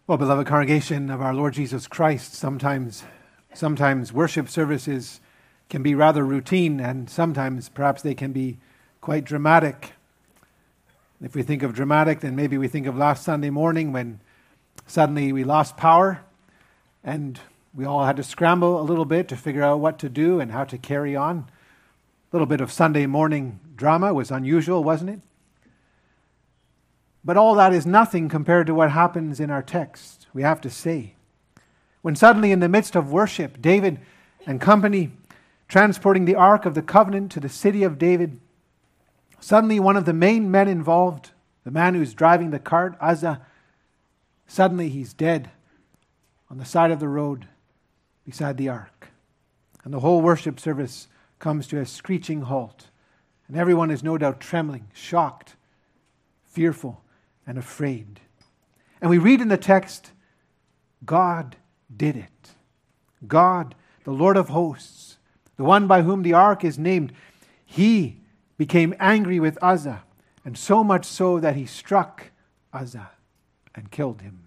Well, beloved congregation of our Lord Jesus Christ, sometimes worship services can be rather routine, and sometimes perhaps they can be quite dramatic. If we think of dramatic, then maybe we think of last Sunday morning when suddenly we lost power and we all had to scramble a little bit to figure out what to do and how to carry on. A little bit of Sunday morning drama was unusual, wasn't it? But all that is nothing compared to what happens in our text, we have to say. When suddenly in the midst of worship, David and company transporting the Ark of the Covenant to the city of David, suddenly one of the main men involved, the man who's driving the cart, Uzzah, suddenly he's dead on the side of the road beside the Ark. And the whole worship service comes to a screeching halt. And everyone is no doubt trembling, shocked, fearful, and afraid. And we read in the text, God did it. God, the Lord of hosts, the one by whom the ark is named, he became angry with Uzzah, and so much so that he struck Uzzah and killed him.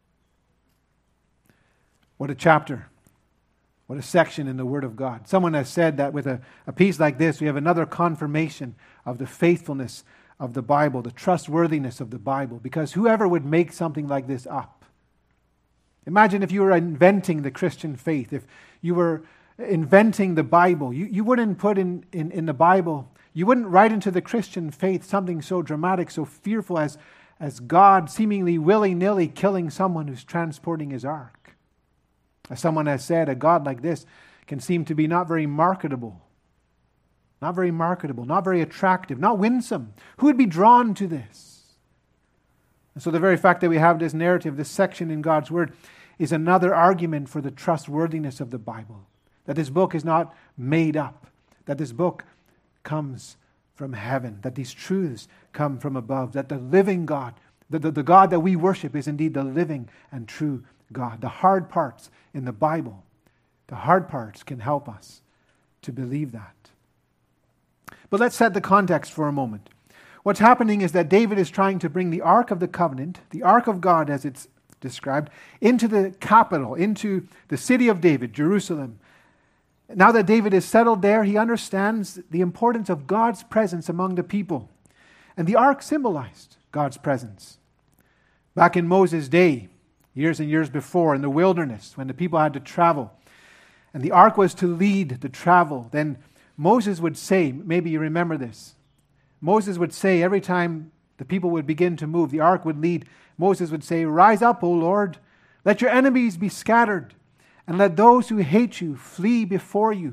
What a chapter. What a section in the Word of God. Someone has said that with a piece like this, we have another confirmation of the faithfulness of the Bible, the trustworthiness of the Bible, because whoever would make something like this up? Imagine if you were inventing the Christian faith, if you were inventing the Bible, you wouldn't put in the Bible, you wouldn't write into the Christian faith something so dramatic, so fearful as God seemingly willy-nilly killing someone who's transporting his ark. As someone has said, a God like this can seem to be not very marketable. Not very marketable, not very attractive, not winsome. Who would be drawn to this? And so the very fact that we have this narrative, this section in God's Word, is another argument for the trustworthiness of the Bible. That this book is not made up. That this book comes from heaven. That these truths come from above. That the living God, the God that we worship is indeed the living and true God. The hard parts in the Bible, the hard parts can help us to believe that. But let's set the context for a moment. What's happening is that David is trying to bring the Ark of the Covenant, the Ark of God as it's described, into the capital, into the city of David, Jerusalem. Now that David is settled there, he understands the importance of God's presence among the people. And the Ark symbolized God's presence. Back in Moses' day, years and years before, in the wilderness, when the people had to travel, and the Ark was to lead the travel, then Moses would say, maybe you remember this, Moses would say every time the people would begin to move, the ark would lead, Moses would say, "Rise up, O Lord, let your enemies be scattered, and let those who hate you flee before you.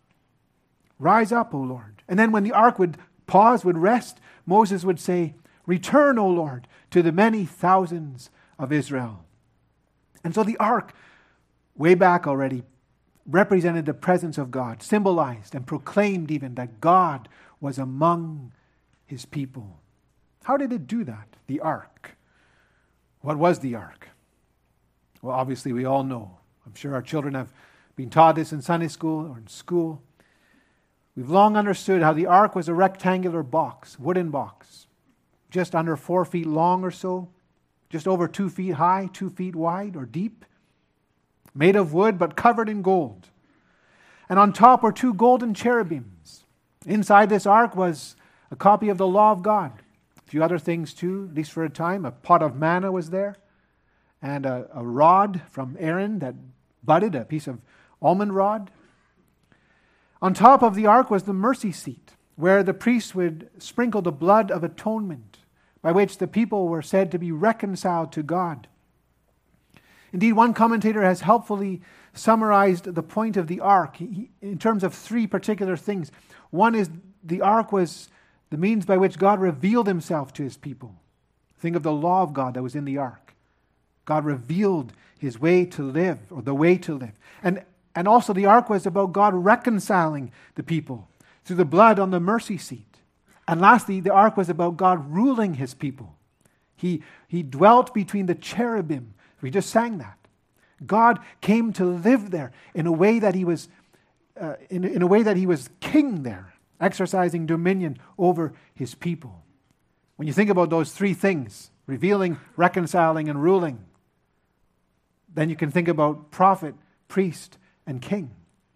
Rise up, O Lord." And then when the ark would pause, would rest, Moses would say, "Return, O Lord, to the many thousands of Israel." And so the ark, way back already, represented the presence of God, symbolized and proclaimed even that God was among his people. How did it do that, the ark? What was the ark? Well, obviously we all know. I'm sure our children have been taught this in Sunday school or in school. We've long understood how the ark was a rectangular box, wooden box, just under 4 feet long or so, just over 2 feet high, 2 feet wide or deep, made of wood but covered in gold. And on top were 2 golden cherubims. Inside this ark was a copy of the law of God. A few other things too, at least for a time. A pot of manna was there. And a rod from Aaron that budded, a piece of almond rod. On top of the ark was the mercy seat, where the priests would sprinkle the blood of atonement, by which the people were said to be reconciled to God. Indeed, one commentator has helpfully summarized the point of the ark in terms of 3 particular things. One is the ark was the means by which God revealed himself to his people. Think of the law of God that was in the ark. God revealed his way to live, or the way to live. And also the ark was about God reconciling the people through the blood on the mercy seat. And lastly, the ark was about God ruling his people. He dwelt between the cherubim. We just sang that. God came to live there in a way that he was king there, exercising dominion over his people. When you think about those 3 things, revealing, reconciling, and ruling, then you can think about prophet, priest, and king.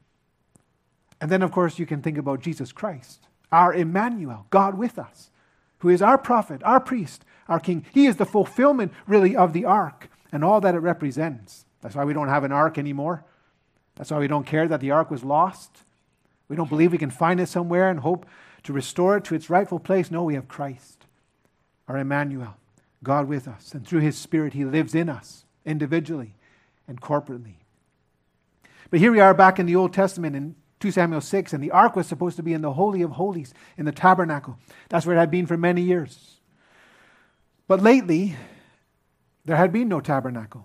And then, of course, you can think about Jesus Christ, our Emmanuel, God with us, who is our prophet, our priest, our king. He is the fulfillment, really, of the ark and all that it represents. That's why we don't have an ark anymore. That's why we don't care that the ark was lost. We don't believe we can find it somewhere and hope to restore it to its rightful place. No, we have Christ, our Emmanuel, God with us. And through His Spirit, He lives in us individually and corporately. But here we are back in the Old Testament in 2 Samuel 6, and the ark was supposed to be in the Holy of Holies, in the tabernacle. That's where it had been for many years. But lately, there had been no tabernacle.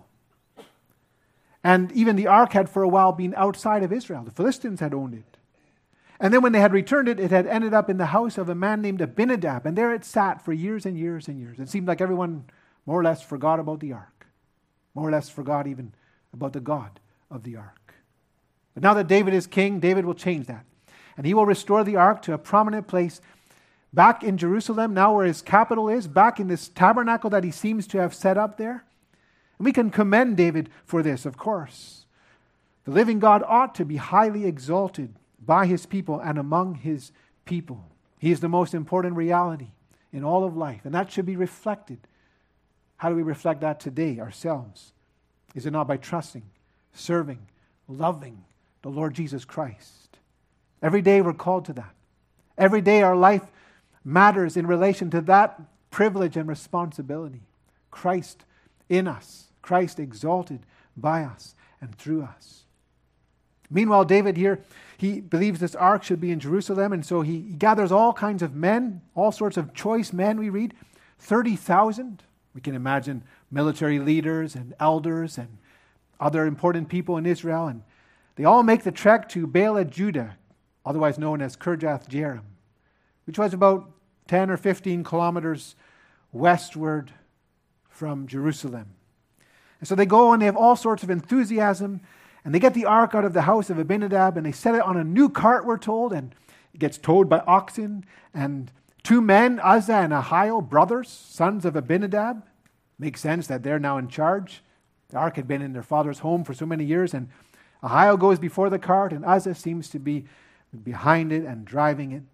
And even the ark had for a while been outside of Israel. The Philistines had owned it. And then when they had returned it, it had ended up in the house of a man named Abinadab. And there it sat for years and years and years. It seemed like everyone more or less forgot about the ark. More or less forgot even about the God of the ark. But now that David is king, David will change that. And he will restore the ark to a prominent place back in Jerusalem, now where his capital is, back in this tabernacle that he seems to have set up there. And we can commend David for this, of course. The living God ought to be highly exalted by His people and among His people. He is the most important reality in all of life, and that should be reflected. How do we reflect that today ourselves? Is it not by trusting, serving, loving the Lord Jesus Christ? Every day we're called to that. Every day our life matters in relation to that privilege and responsibility. Christ in us, Christ exalted by us and through us. Meanwhile, David here, he believes this ark should be in Jerusalem, and so he gathers all kinds of men, all sorts of choice men, we read, 30,000. We can imagine military leaders and elders and other important people in Israel, and they all make the trek to Baalah-Judah, otherwise known as Kirjath-Jearim, which was about 10 or 15 kilometers westward from Jerusalem. And so they go and they have all sorts of enthusiasm, and they get the ark out of the house of Abinadab, and they set it on a new cart, we're told, and it gets towed by oxen. And two men, Uzzah and Ahio, brothers, sons of Abinadab, makes sense that they're now in charge. The ark had been in their father's home for so many years, and Ahio goes before the cart, and Uzzah seems to be behind it and driving it.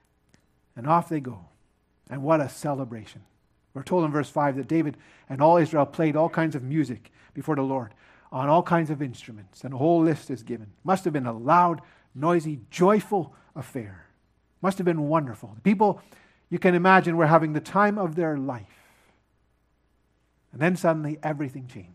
And off they go. And what a celebration. We're told in verse 5 that David and all Israel played all kinds of music before the Lord on all kinds of instruments. And a whole list is given. Must have been a loud, noisy, joyful affair. Must have been wonderful. The people, you can imagine, were having the time of their life. And then suddenly everything changed.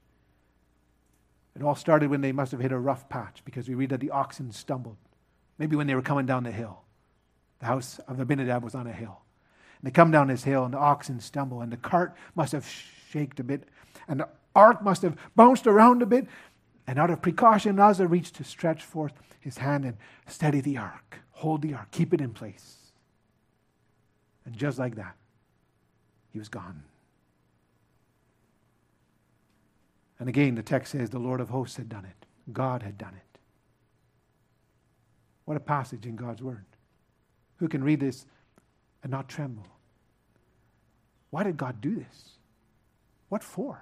It all started when they must have hit a rough patch, because we read that the oxen stumbled. Maybe when they were coming down the hill. The house of Abinadab was on a hill. And they come down this hill, and the oxen stumble, and the cart must have shaked a bit, and the ark must have bounced around a bit. And out of precaution, Uzzah reached to stretch forth his hand and steady the ark, hold the ark, keep it in place. And just like that, he was gone. And again, the text says the Lord of hosts had done it. God had done it. What a passage in God's word. Who can read this and not tremble? Why did God do this? What for?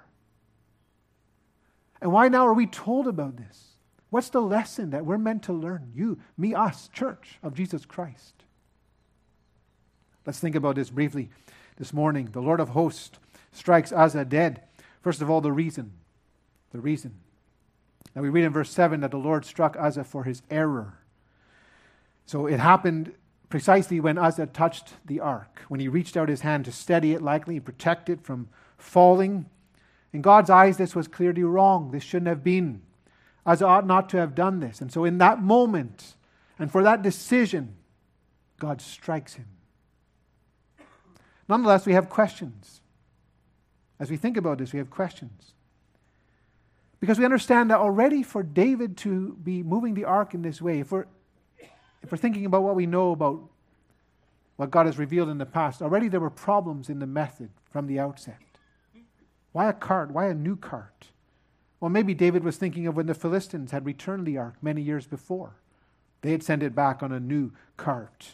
And why now are we told about this? What's the lesson that we're meant to learn? You, me, us, church of Jesus Christ. Let's think about this briefly this morning. The Lord of hosts strikes Uzzah dead. First of all, the reason. The reason. Now we read in verse 7 that the Lord struck Uzzah for his error. So it happened precisely when Uzzah touched the ark, when he reached out his hand to steady it, likely protect it from falling. In God's eyes, this was clearly wrong. This shouldn't have been. Uzzah ought not to have done this. And so in that moment, and for that decision, God strikes him. Nonetheless, we have questions. As we think about this, we have questions. Because we understand that already for David to be moving the ark in this way, if we're thinking about what we know about what God has revealed in the past, already there were problems in the method from the outset. Why a cart? Why a new cart? Well, maybe David was thinking of when the Philistines had returned the ark many years before. They had sent it back on a new cart.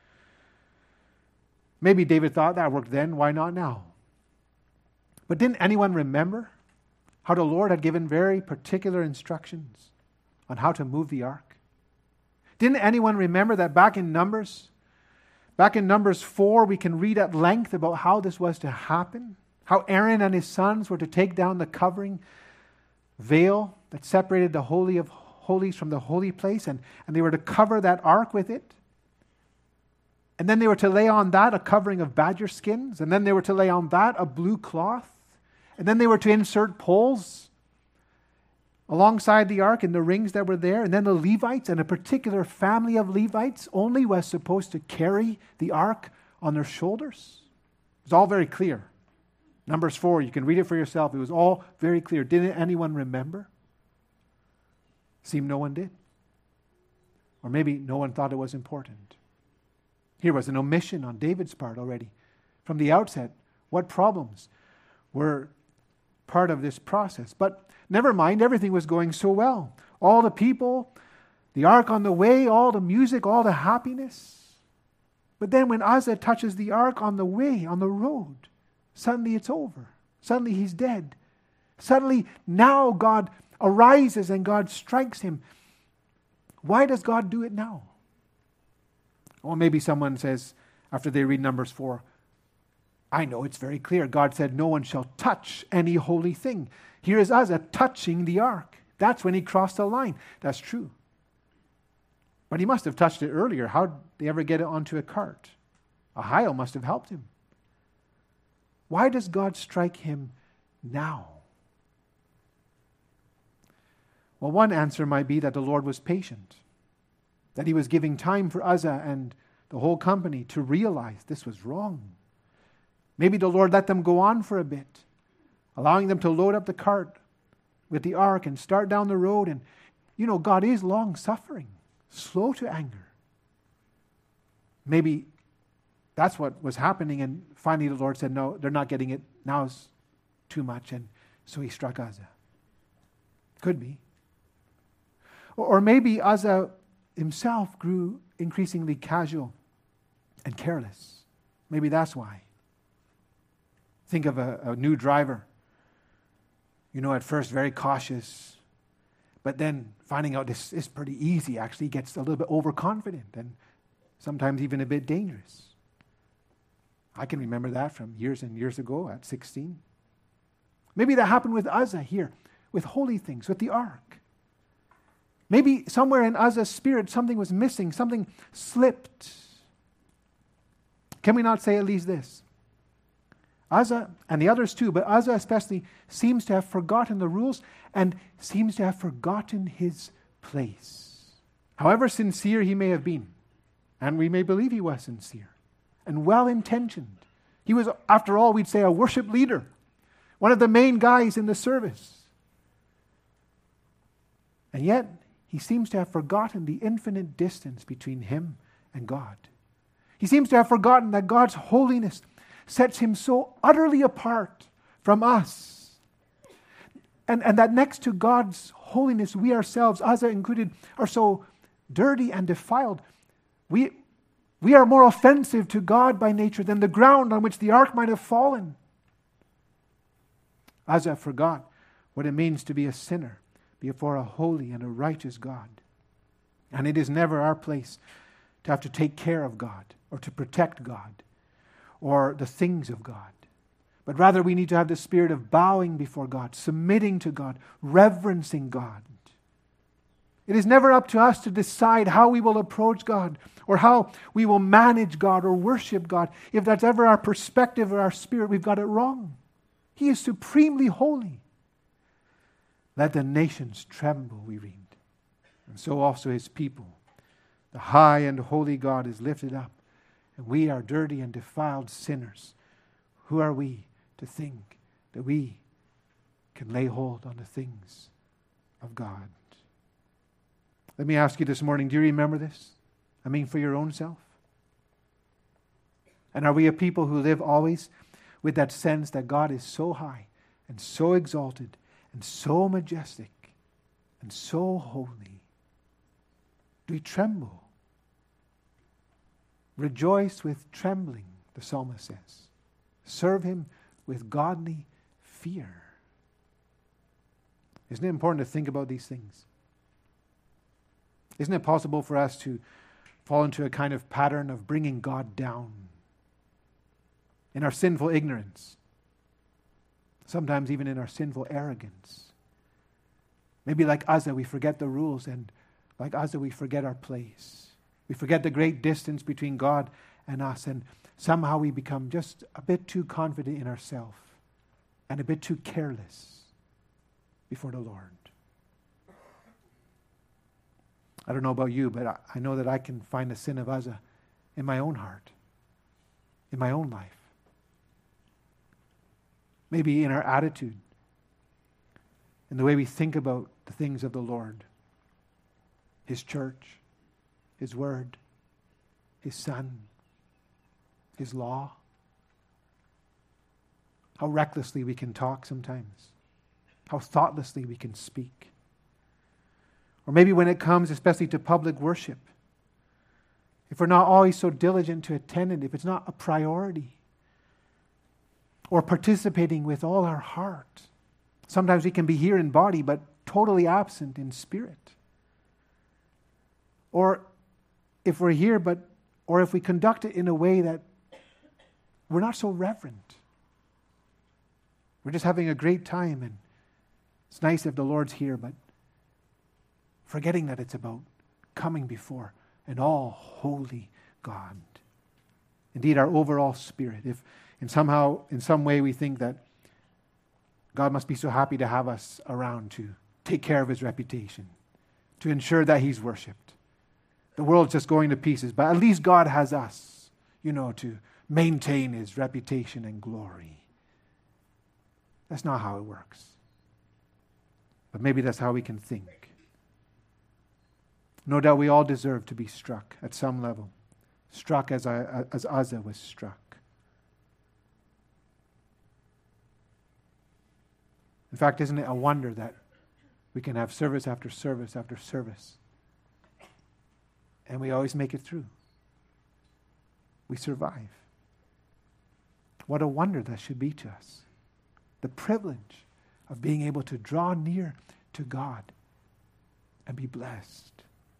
Maybe David thought that worked then, why not now? But didn't anyone remember how the Lord had given very particular instructions on how to move the ark? Didn't anyone remember that back in Numbers 4, we can read at length about how this was to happen? How Aaron and his sons were to take down the covering veil that separated the Holy of Holies from the holy place, and they were to cover that ark with it. And then they were to lay on that a covering of badger skins, and then they were to lay on that a blue cloth, and then they were to insert poles alongside the ark in the rings that were there, and then the Levites, and a particular family of Levites only was supposed to carry the ark on their shoulders. It was all very clear. Numbers 4, you can read it for yourself. It was all very clear. Didn't anyone remember? Seemed no one did. Or maybe no one thought it was important. Here was an omission on David's part already. From the outset, what problems were part of this process? But never mind, everything was going so well. All the people, the ark on the way, all the music, all the happiness. But then when Uzzah touches the ark on the way, on the road, suddenly it's over. Suddenly he's dead. Suddenly now God arises and God strikes him. Why does God do it now? Or maybe someone says, after they read Numbers 4, I know it's very clear. God said, no one shall touch any holy thing. Here is Uzzah touching the ark. That's when he crossed the line. That's true. But he must have touched it earlier. How did they ever get it onto a cart? Ahio must have helped him. Why does God strike him now? Well, one answer might be that the Lord was patient, that he was giving time for Uzzah and the whole company to realize this was wrong. Maybe the Lord let them go on for a bit, allowing them to load up the cart with the ark and start down the road. And, God is long-suffering, slow to anger. Maybe that's what was happening, and finally the Lord said, no, they're not getting it. Now it's too much, and so he struck Uzzah. Could be. Or maybe Uzzah himself grew increasingly casual and careless. Maybe that's why. Think of a new driver. At first very cautious, but then finding out this is pretty easy, actually gets a little bit overconfident and sometimes even a bit dangerous. I can remember that from years and years ago at 16. Maybe that happened with Uzzah here, with holy things, with the ark. Maybe somewhere in Uzzah's spirit something was missing, something slipped. Can we not say at least this? Uzzah, and the others too, but Uzzah especially, seems to have forgotten the rules and seems to have forgotten his place. However sincere he may have been, and we may believe he was sincere and well-intentioned. He was, after all, we'd say a worship leader, one of the main guys in the service. And yet, he seems to have forgotten the infinite distance between him and God. He seems to have forgotten that God's holiness sets him so utterly apart from us. And that next to God's holiness, we ourselves, Uzzah included, are so dirty and defiled. We are more offensive to God by nature than the ground on which the ark might have fallen. Uzzah forgot what it means to be a sinner before a holy and a righteous God. And it is never our place to have to take care of God or to protect God or the things of God. But rather we need to have the spirit of bowing before God, submitting to God, reverencing God. It is never up to us to decide how we will approach God or how we will manage God or worship God. If that's ever our perspective or our spirit, we've got it wrong. He is supremely holy. Let the nations tremble, we read. And so also his people. The high and holy God is lifted up, and we are dirty and defiled sinners. Who are we to think that we can lay hold on the things of God? Let me ask you this morning, do you remember this? I mean, for your own self. And are we a people who live always with that sense that God is so high and so exalted and so majestic and so holy? Do we tremble? Rejoice with trembling, the psalmist says. Serve him with godly fear. Isn't it important to think about these things? Isn't it possible for us to fall into a kind of pattern of bringing God down in our sinful ignorance, sometimes even in our sinful arrogance? Maybe like Uzzah, we forget the rules, and like Uzzah, we forget our place. We forget the great distance between God and us, and somehow we become just a bit too confident in ourselves and a bit too careless before the Lord. I don't know about you, but I know that I can find the sin of Uzzah in my own heart, in my own life. Maybe in our attitude, in the way we think about the things of the Lord, His church, His word, His Son, His law. How recklessly we can talk sometimes. How thoughtlessly we can speak. Or maybe when it comes especially to public worship, if we're not always so diligent to attend it, if it's not a priority, or participating with all our heart. Sometimes we can be here in body but totally absent in spirit. Or if we're here or if we conduct it in a way that we're not so reverent. We're just having a great time, and it's nice if the Lord's here, but forgetting that it's about coming before an all-holy God. Indeed, our overall spirit. If in some way we think that God must be so happy to have us around to take care of His reputation, to ensure that He's worshipped. The world's just going to pieces, but at least God has us, to maintain His reputation and glory. That's not how it works. But maybe that's how we can think. No doubt we all deserve to be struck at some level. Struck as Uzzah was struck. In fact, isn't it a wonder that we can have service after service after service, and we always make it through? We survive. What a wonder that should be to us. The privilege of being able to draw near to God and be blessed.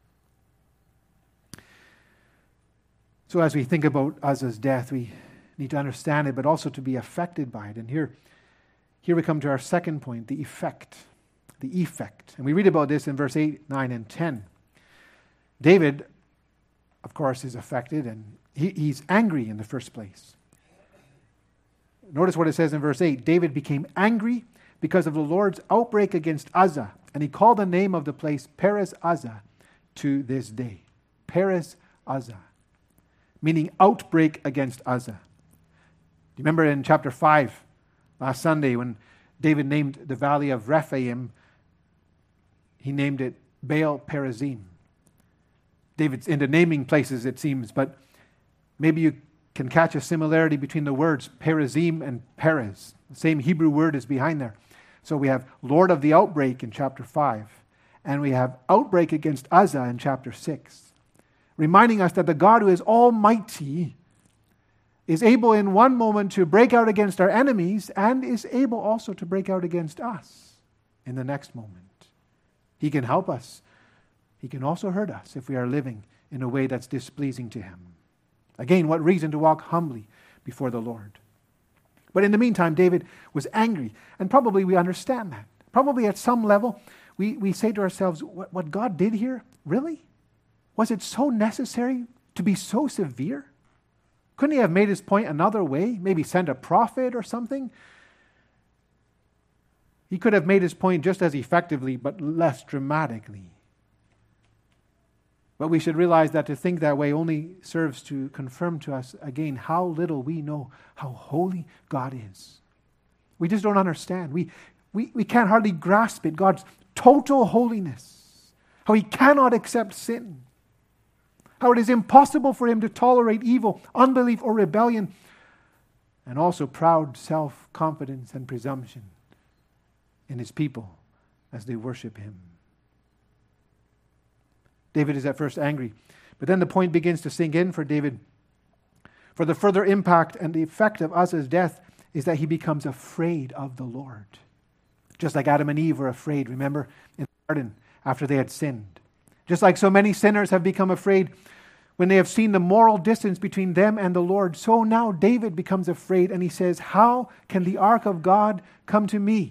So as we think about Uzzah's death, we need to understand it, but also to be affected by it. And here we come to our second point, the effect. The effect. And we read about this in verse 8, 9, and 10. David, of course, is affected, and he's angry in the first place. Notice what it says in verse 8. David became angry because of the Lord's outbreak against Uzzah, and he called the name of the place Perez Uzzah to this day. Perez Uzzah, meaning outbreak against Uzzah. Do you remember in chapter 5, last Sunday, when David named the valley of Rephaim, he named it Baal Perazim. David's into naming places, it seems, but maybe you can catch a similarity between the words Perazim and Perez. The same Hebrew word is behind there. So we have Lord of the outbreak in chapter 5, and we have outbreak against Uzzah in chapter 6, reminding us that the God who is almighty is able in one moment to break out against our enemies and is able also to break out against us in the next moment. He can help us. He can also hurt us if we are living in a way that's displeasing to Him. Again, what reason to walk humbly before the Lord? But in the meantime, David was angry, and probably we understand that. Probably at some level, we say to ourselves, what God did here, really? Was it so necessary to be so severe? Couldn't He have made His point another way? Maybe sent a prophet or something? He could have made His point just as effectively, but less dramatically. But we should realize that to think that way only serves to confirm to us again how little we know how holy God is. We just don't understand. We can't hardly grasp it. God's total holiness. How He cannot accept sin. How it is impossible for Him to tolerate evil, unbelief, or rebellion. And also proud self-confidence and presumption in His people as they worship Him. David is at first angry, but then the point begins to sink in for David. For the further impact and the effect of Uzzah's death is that he becomes afraid of the Lord. Just like Adam and Eve were afraid, remember, in the garden after they had sinned. Just like so many sinners have become afraid when they have seen the moral distance between them and the Lord, so now David becomes afraid and he says, how can the ark of God come to me?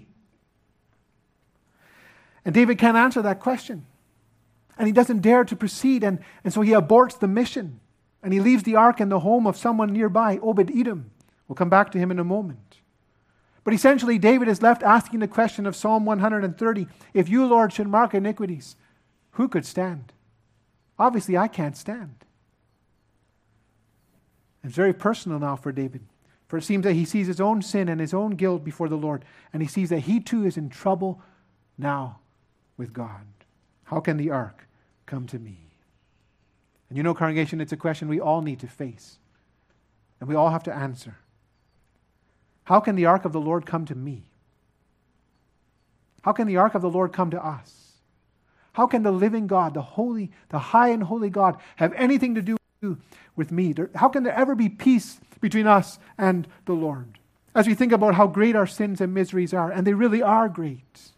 And David can't answer that question. And he doesn't dare to proceed, and so he aborts the mission. And he leaves the ark in the home of someone nearby, Obed-Edom. We'll come back to him in a moment. But essentially, David is left asking the question of Psalm 130, if you, Lord, should mark iniquities, who could stand? Obviously, I can't stand. It's very personal now for David. For it seems that he sees his own sin and his own guilt before the Lord, and he sees that he too is in trouble now with God. How can the ark come to me? And you know, congregation, it's a question we all need to face. And we all have to answer. How can the ark of the Lord come to me? How can the ark of the Lord come to us? How can the living God, the holy, the high and holy God, have anything to do with me? How can there ever be peace between us and the Lord? As we think about how great our sins and miseries are, and they really are great.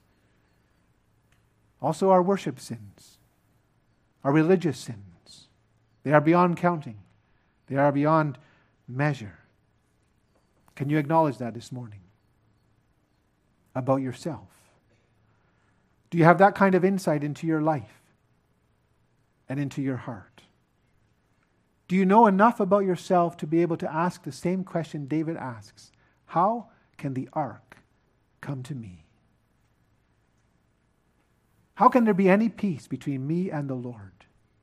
Also our worship sins, our religious sins. They are beyond counting. They are beyond measure. Can you acknowledge that this morning? About yourself. Do you have that kind of insight into your life and into your heart? Do you know enough about yourself to be able to ask the same question David asks? How can the ark come to me? How can there be any peace between me and the Lord?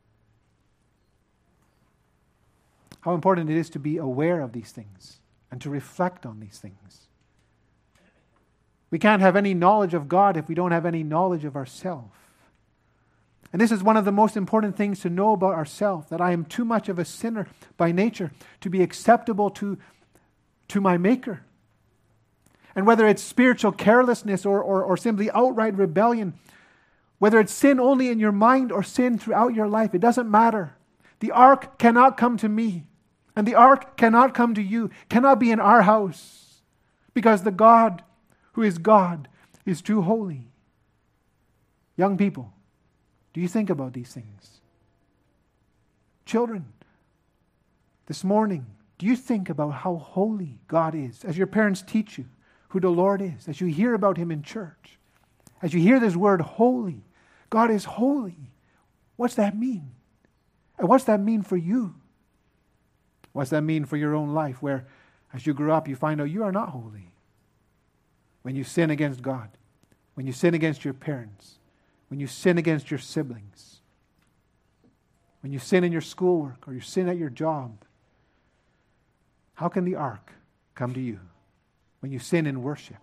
How important it is to be aware of these things and to reflect on these things. We can't have any knowledge of God if we don't have any knowledge of ourselves. And this is one of the most important things to know about ourselves, that I am too much of a sinner by nature to be acceptable to my Maker. And whether it's spiritual carelessness or simply outright rebellion, whether it's sin only in your mind or sin throughout your life, it doesn't matter. The ark cannot come to me, and the ark cannot come to you, cannot be in our house, because the God who is God is too holy. Young people, do you think about these things? Children, this morning, do you think about how holy God is as your parents teach you who the Lord is, as you hear about Him in church, as you hear this word holy? God is holy. What's that mean? And what's that mean for you? What's that mean for your own life, where as you grow up you find out you are not holy? When you sin against God, when you sin against your parents, when you sin against your siblings, when you sin in your schoolwork or you sin at your job, how can the ark come to you? When you sin in worship,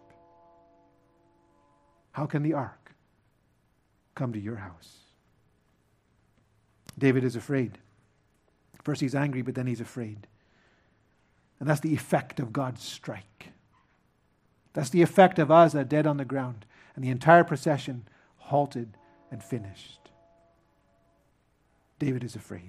how can the ark come to your house? David is afraid. First he's angry, but then he's afraid. And that's the effect of God's strike. That's the effect of Uzzah dead on the ground, and the entire procession halted and finished. David is afraid.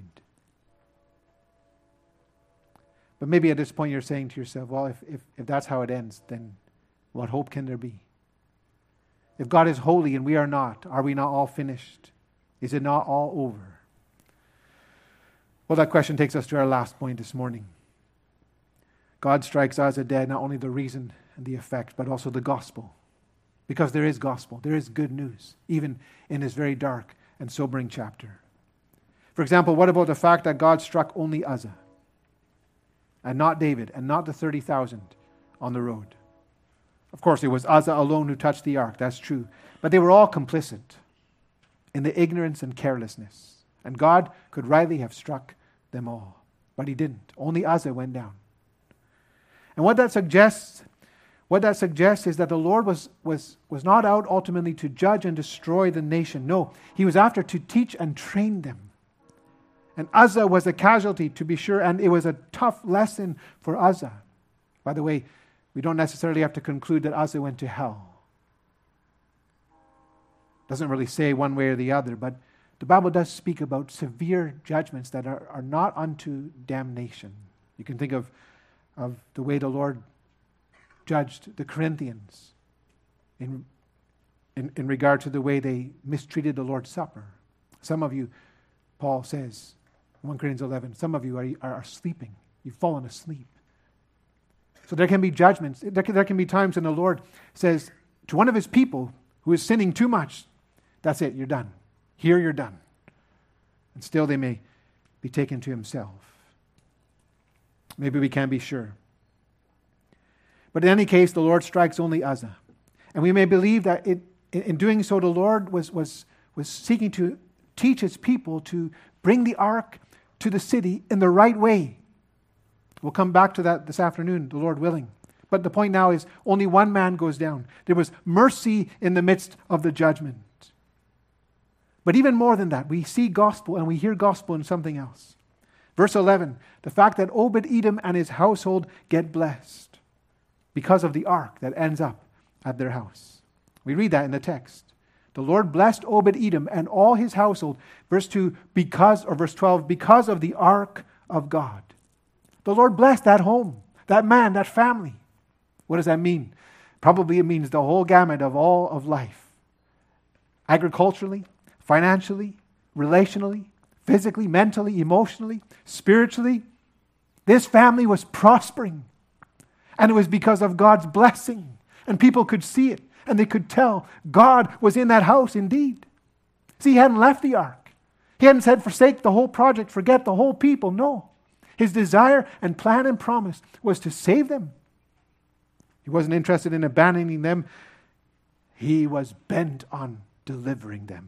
But maybe at this point you're saying to yourself, well, if that's how it ends, then what hope can there be? If God is holy and we are not, are we not all finished? Is it not all over? Well, that question takes us to our last point this morning. God strikes Uzzah dead, not only the reason and the effect, but also the gospel. Because there is gospel, there is good news, even in this very dark and sobering chapter. For example, what about the fact that God struck only Uzzah, and not David, and not the 30,000 on the road? Of course, it was Uzzah alone who touched the ark, that's true. But they were all complicit in the ignorance and carelessness. And God could rightly have struck them all. But He didn't. Only Uzzah went down. And what that suggests is that the Lord was not out ultimately to judge and destroy the nation. No, He was after to teach and train them. And Uzzah was a casualty, to be sure, and it was a tough lesson for Uzzah. By the way, we don't necessarily have to conclude that Uzzah went to hell. Doesn't really say one way or the other, but the Bible does speak about severe judgments that are not unto damnation. You can think of the way the Lord judged the Corinthians in in regard to the way they mistreated the Lord's Supper. Some of you, Paul says, 1 Corinthians 11, some of you are sleeping. You've fallen asleep. So there can be judgments. There can be times when the Lord says to one of his people who is sinning too much, that's it, you're done. Here you're done. And still they may be taken to himself. Maybe we can't be sure. But in any case, the Lord strikes only Uzzah. And we may believe that in doing so, the Lord was seeking to teach his people to bring the ark to the city in the right way. We'll come back to that this afternoon, the Lord willing. But the point now is only one man goes down. There was mercy in the midst of the judgment. But even more than that, we see gospel and we hear gospel in something else. Verse 11, the fact that Obed-Edom and his household get blessed because of the ark that ends up at their house. We read that in the text. The Lord blessed Obed-Edom and all his household. Verse 2, verse 12, because of the ark of God. The Lord blessed that home, that man, that family. What does that mean? Probably it means the whole gamut of all of life. Agriculturally, financially, relationally, physically, mentally, emotionally, spiritually. This family was prospering. And it was because of God's blessing. And people could see it. And they could tell God was in that house indeed. See, he hadn't left the ark. He hadn't said forsake the whole project, forget the whole people. No. His desire and plan and promise was to save them. He wasn't interested in abandoning them. He was bent on delivering them.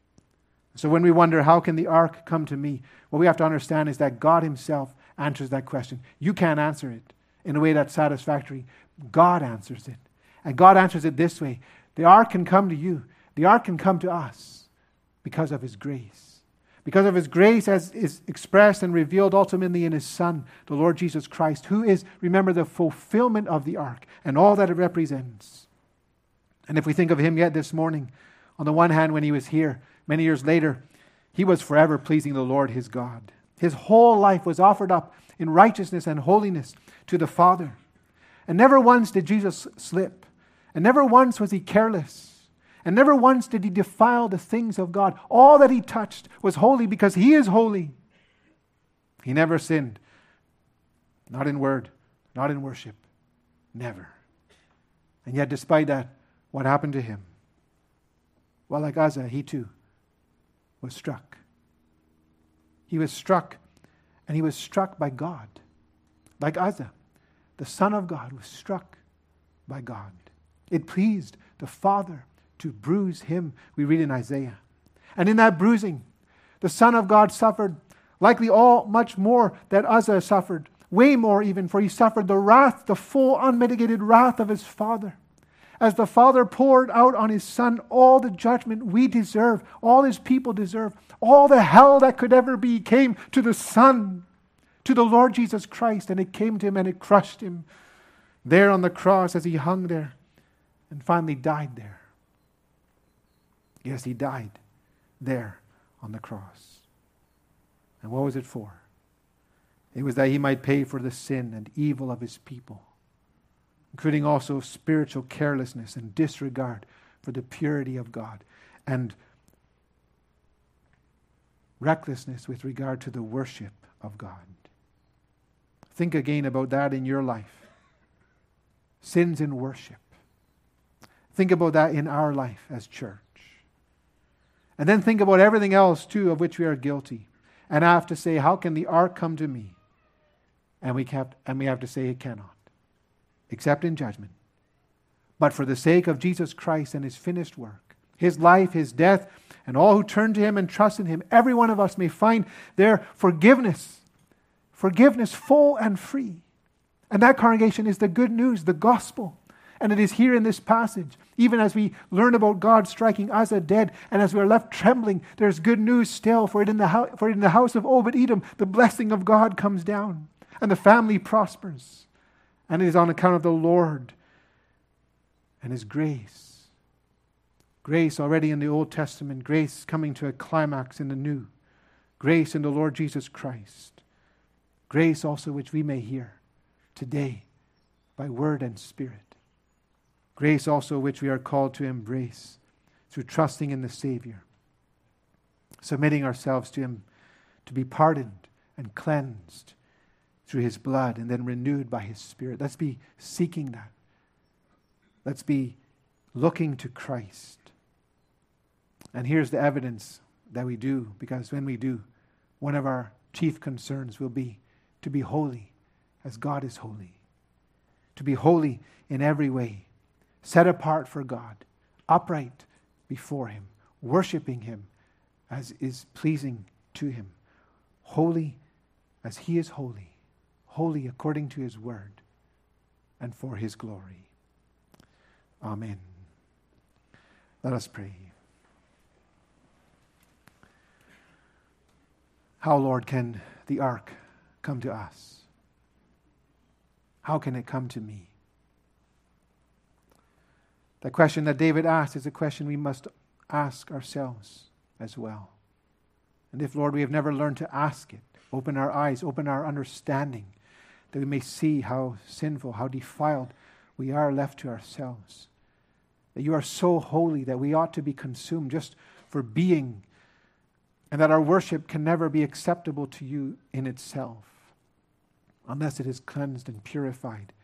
So when we wonder, how can the ark come to me? What we have to understand is that God himself answers that question. You can't answer it in a way that's satisfactory. God answers it. And God answers it this way. The ark can come to you. The ark can come to us because of his grace. Because of his grace as is expressed and revealed ultimately in his Son, the Lord Jesus Christ, who is, remember, the fulfillment of the ark and all that it represents. And if we think of him yet this morning, on the one hand, when he was here, many years later, he was forever pleasing the Lord his God. His whole life was offered up in righteousness and holiness to the Father. And never once did Jesus slip. And never once was he careless. And never once did he defile the things of God. All that he touched was holy because he is holy. He never sinned. Not in word, not in worship. Never. And yet despite that, what happened to him? Well, like Uzzah, he too was struck. He was struck, and he was struck by God. Like Uzzah, the Son of God was struck by God. It pleased the Father to bruise him, we read in Isaiah. And in that bruising, the Son of God suffered likely much more that Uzzah suffered, way more even, for he suffered the wrath, the full unmitigated wrath of his Father. As the Father poured out on his Son all the judgment we deserve, all his people deserve, all the hell that could ever be came to the Son, to the Lord Jesus Christ, and it came to him and it crushed him there on the cross as he hung there and finally died there. Yes, he died there on the cross. And what was it for? It was that he might pay for the sin and evil of his people, including also spiritual carelessness and disregard for the purity of God and recklessness with regard to the worship of God. Think again about that in your life. Sins in worship. Think about that in our life as church. And then think about everything else too of which we are guilty. And I have to say, how can the ark come to me? And we have to say it cannot, except in judgment. But for the sake of Jesus Christ and his finished work, his life, his death, and all who turn to him and trust in him, every one of us may find their forgiveness full and free. And that, congregation, is the good news, the gospel. And it is here in this passage, even as we learn about God striking Uzzah dead, and as we are left trembling, there's good news still. For in the house of Obed-Edom, the blessing of God comes down, and the family prospers. And it is on account of the Lord and his grace. Grace already in the Old Testament, grace coming to a climax in the New. Grace in the Lord Jesus Christ. Grace also which we may hear today by word and spirit. Grace also which we are called to embrace through trusting in the Savior, submitting ourselves to Him to be pardoned and cleansed through His blood and then renewed by His Spirit. Let's be seeking that. Let's be looking to Christ. And here's the evidence that we do, because when we do, one of our chief concerns will be to be holy as God is holy. To be holy in every way, set apart for God, upright before Him, worshiping Him as is pleasing to Him, holy as He is holy, holy according to His word and for His glory. Amen. Let us pray. How, Lord, can the ark come to us? How can it come to me? The question that David asked is a question we must ask ourselves as well. And if, Lord, we have never learned to ask it, open our eyes, open our understanding, that we may see how sinful, how defiled we are left to ourselves. That you are so holy that we ought to be consumed just for being, and that our worship can never be acceptable to you in itself unless it is cleansed and purified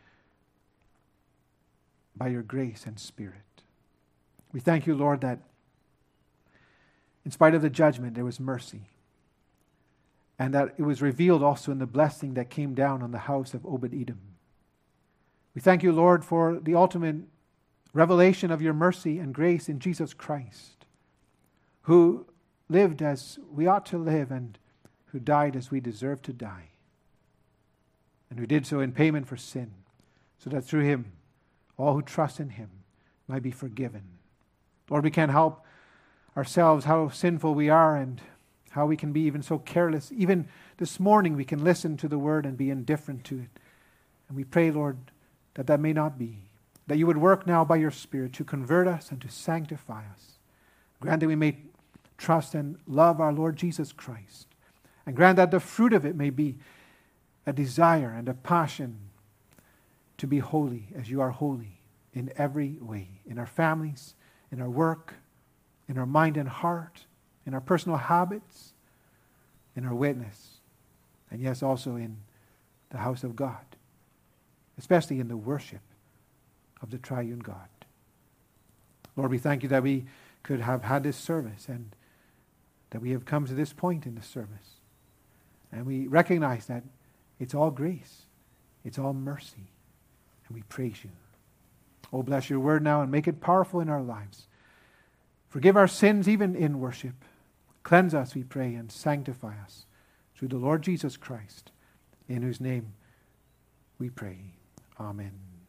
by your grace and Spirit. We thank you, Lord, that in spite of the judgment, there was mercy, and that it was revealed also in the blessing that came down on the house of Obed-Edom. We thank you, Lord, for the ultimate revelation of your mercy and grace in Jesus Christ, who lived as we ought to live and who died as we deserve to die, and who did so in payment for sin, so that through Him, all who trust in Him might be forgiven. Lord, we can't help ourselves how sinful we are and how we can be even so careless. Even this morning we can listen to the Word and be indifferent to it. And we pray, Lord, that that may not be. That you would work now by your Spirit to convert us and to sanctify us. Grant that we may trust and love our Lord Jesus Christ. And grant that the fruit of it may be a desire and a passion to be holy as you are holy in every way. In our families, in our work, in our mind and heart, in our personal habits, in our witness, and yes, also in the house of God, especially in the worship of the triune God. Lord, we thank you that we could have had this service and that we have come to this point in the service. And we recognize that it's all grace, it's all mercy, and we praise you. Oh, bless your word now and make it powerful in our lives. Forgive our sins even in worship. Cleanse us, we pray, and sanctify us through the Lord Jesus Christ, in whose name we pray. Amen.